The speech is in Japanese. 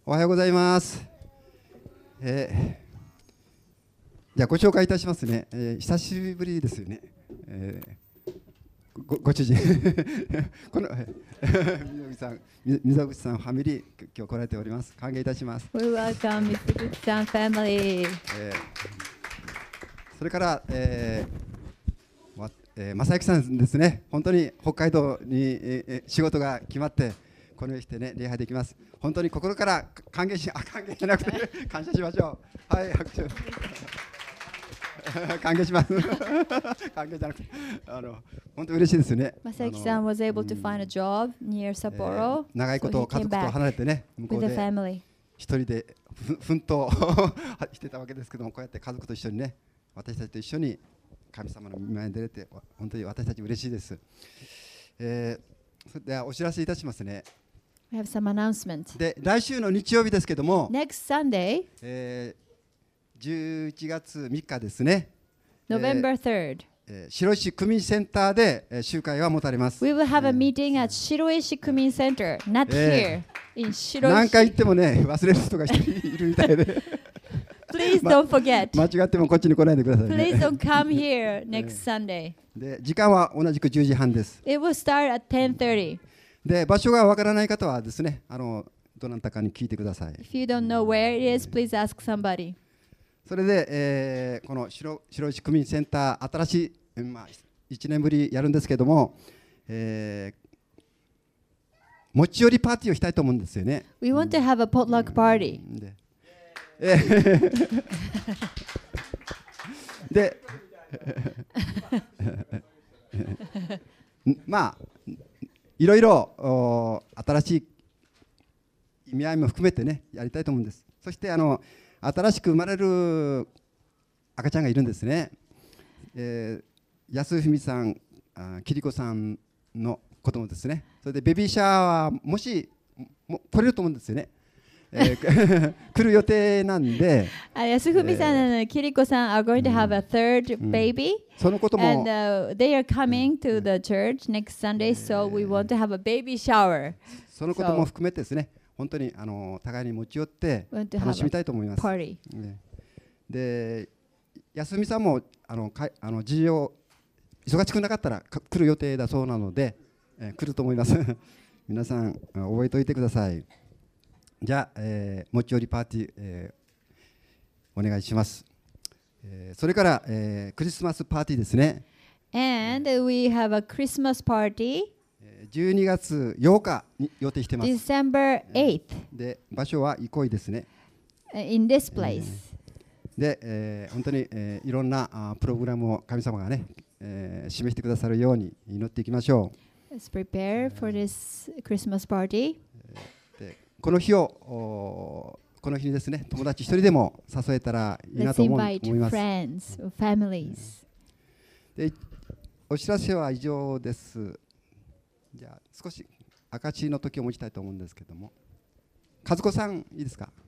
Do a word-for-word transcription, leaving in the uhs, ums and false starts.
おはようございます。えー、じゃあご紹介いたしますね。えー、久しぶりですよね。えー、ご, ご主人この溝口さん、溝口さんファミリー今日来られております。歓迎いたします。 We welcome 溝口さん family。 えー、それから、えーまえー、正幸さんですね。本当に北海道に、えー、仕事が決まってこのようにしてね礼拝できます。本当に心から歓迎しあ歓迎じゃなくて感謝しましょう。はい、拍手歓迎します歓迎じゃなくてあの本当に嬉しいですよね。 正幸さん was able to find a job near Sapporo、 えー、長いこと家族と離れてね向こうで一人で奮闘してたわけですけども、こうやって家族と一緒にね私たちと一緒に神様の御前に出れて本当に私たち嬉しいです。えー、それではお知らせいたしますね。 We have some announcement. で来週の日曜日ですけども、 Next Sunday、 えー、じゅういちがつみっかですね。 November third、 えー、白石区民センターで、えー、集会は持たれます。 We will have a meeting at 白石区民センター、not here、in 白石。 何回言ってもね忘れる人が一人いるみたいで。 Please don't forget. 間違ってもこっちに来ないでくださいね。 Please don't come here next Sunday. で時間は同じくじゅうじはんです。 It will start at ten thirty. で場所がわからない方はですね、あのどなたかに聞いてください。 If you don't know where it is, please ask somebody. それで、えー、この 白, 白石区民センター新しい、まあ、いちねんぶりやるんですけども、えー、持ち寄りパーティーをしたいと思うんですよね。 We want to have a potluck party. でえーでまあいろいろ新しい意味合いも含めてねやりたいと思うんです。そしてあの新しく生まれる赤ちゃんがいるんですね。えー、安文さん、桐子さんの子供ですね。それでベビーシャワーもしも来れると思うんですよね。えー、来る予定なんで、 安文さんと桐子さん are going to have a third baby、 そのことも and、uh, they are coming to the church next Sunday, so we want to have a baby shower. そのことも含めてですね、本当にあの互いに持ち寄って楽しみたいと思います。で、安美さんもあのかあの事情忙しくなかったら来る予定だそうなので、えー、来ると思います。皆さん覚えておいてください。じゃあ、えー、持ち寄りパーティー、えー、お願いします。えー、それから、えー、クリスマスパーティーですね。 And we have a Christmas party。 じゅうにがつようかに予定しています。 December eighth。 で、場所は憩いですね。 In this place。 で、えー、本当に、えー、いろんなあプログラムを神様がね、えー、示してくださるように祈っていきましょう。 Let's prepare for this Christmas party。 で、この日をこの日にですね、友達一人でも誘えたらいいなと思う思います。 Friends or families。 で、お知らせは以上です。じゃあ少し赤字の時を持ちたいと思うんですけども、和子さんいいですか。